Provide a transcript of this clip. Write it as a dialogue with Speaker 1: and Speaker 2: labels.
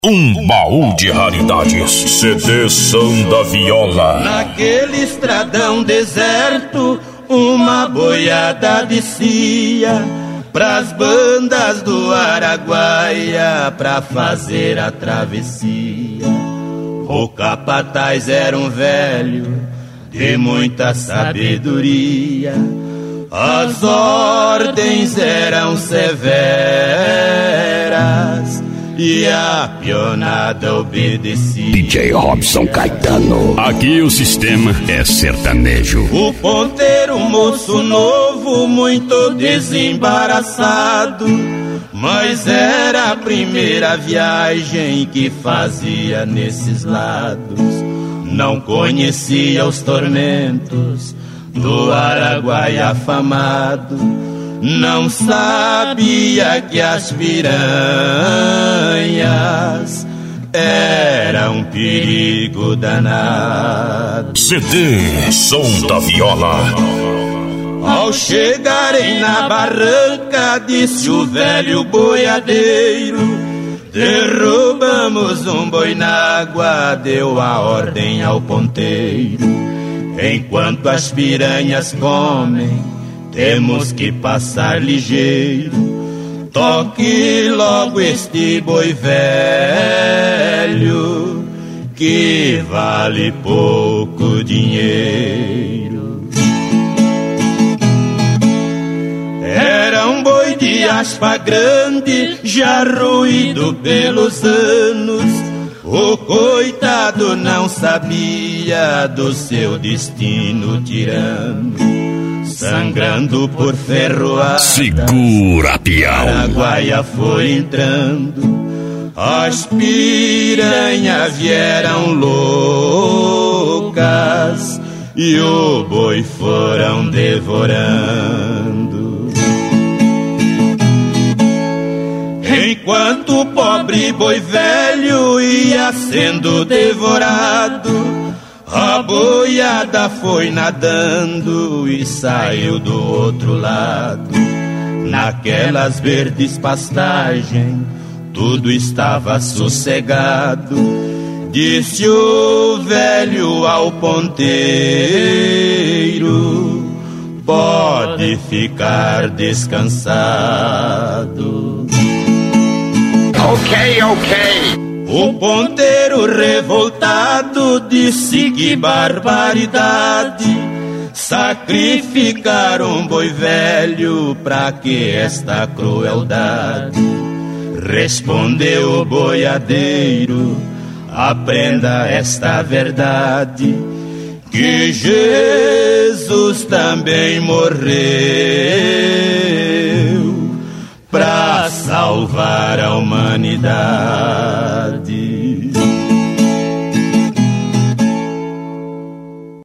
Speaker 1: Um baú de raridades. CD Som da Viola.
Speaker 2: Naquele estradão deserto, uma boiada descia pras bandas do Araguaia pra fazer a travessia. O capataz era um velho de muita sabedoria. As ordens eram severas e a pionada obedecia.
Speaker 3: DJ Robson Caetano.
Speaker 1: Aqui o sistema é sertanejo.
Speaker 2: O ponteiro, moço novo, muito desembaraçado, mas era a primeira viagem que fazia nesses lados. Não conhecia os tormentos do Araguaia afamado, não sabia que as piranhas eram um perigo danado.
Speaker 1: CD Som da Viola.
Speaker 2: Ao chegarem na barranca, disse o velho boiadeiro: derrubamos um boi na água, deu a ordem ao ponteiro. Enquanto as piranhas comem, temos que passar ligeiro. Toque logo este boi velho, que vale pouco dinheiro. Era um boi de aspa grande, já ruído pelos anos. O coitado não sabia do seu destino tirano. Sangrando por ferroada,
Speaker 1: segura, pião.
Speaker 2: Araguaia foi entrando. As piranhas vieram loucas e o boi foram devorando. Enquanto o pobre boi velho ia sendo devorado, a boiada foi nadando e saiu do outro lado. Naquelas verdes pastagens, tudo estava sossegado. Disse o velho ao ponteiro: pode ficar descansado.
Speaker 3: Ok.
Speaker 2: O ponteiro revoltado disse: que barbaridade, sacrificar um boi velho, pra que esta crueldade? Respondeu o boiadeiro: aprenda esta verdade, que Jesus também morreu pra salvar a humanidade.